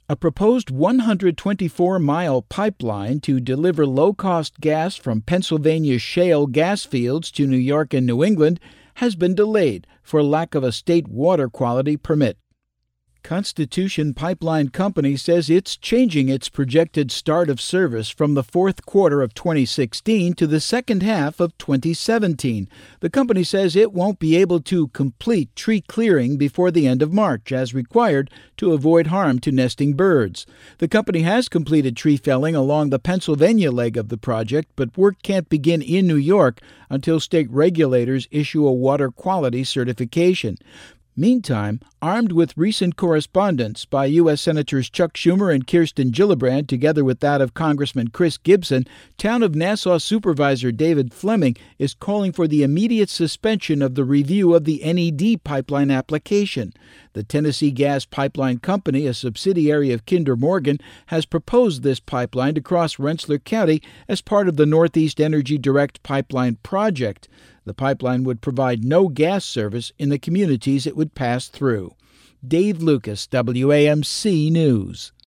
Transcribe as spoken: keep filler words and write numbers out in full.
A proposed one hundred twenty-four mile pipeline to deliver low-cost gas from Pennsylvania's shale gas fields to New York and New England has been delayed for lack of a state water quality permit. Constitution Pipeline Company says it's changing its projected start of service from the fourth quarter of twenty sixteen to the second half of twenty seventeen. The company says it won't be able to complete tree clearing before the end of March, as required to avoid harm to nesting birds. The company has completed tree felling along the Pennsylvania leg of the project, but work can't begin in New York until state regulators issue a water quality certification. Meantime, armed with recent correspondence by U S Senators Chuck Schumer and Kirsten Gillibrand, together with that of Congressman Chris Gibson, Town of Nassau Supervisor David Fleming is calling for the immediate suspension of the review of the N E D pipeline application. The Tennessee Gas Pipeline Company, a subsidiary of Kinder Morgan, has proposed this pipeline to cross Rensselaer County as part of the Northeast Energy Direct Pipeline project. The pipeline would provide no gas service in the communities it would pass through. Dave Lucas, W A M C News.